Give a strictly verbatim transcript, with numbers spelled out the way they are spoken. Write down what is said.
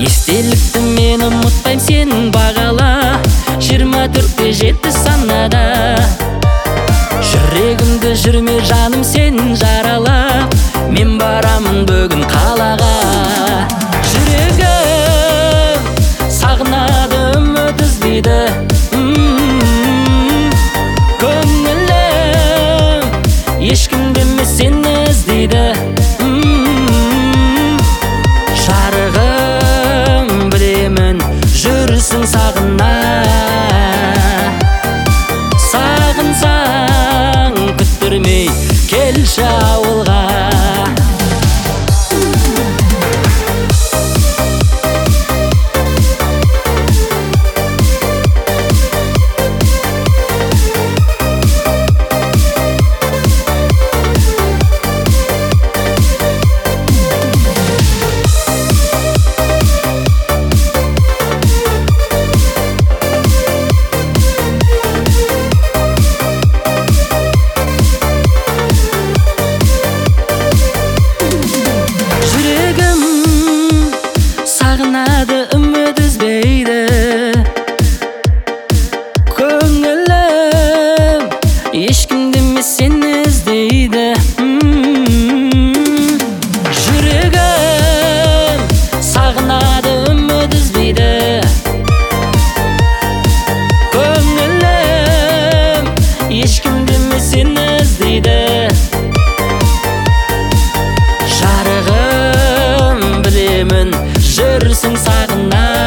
естелікті мен ұмытпайм сен бағала. Жиырма төртте жетті санада. Жүрегімді жүрме жаным сен жаралап, мен барамын бүгін қалаға. Жүрегім сағынады, үміт іздейді. Көңілім ешкімді емес сені іздейді. Жарығым білемін жүрсің сағына. Сағынсаң күттірмей келші ауылға. Сағынады, үміт үзбейді. Көңілім ешкімді емес сені іздейді. Жүрегім сағынады, үміт үзбейді. Көңілім ешкімді емес сені іздейді. Жарығым білемін жүрсің сағына.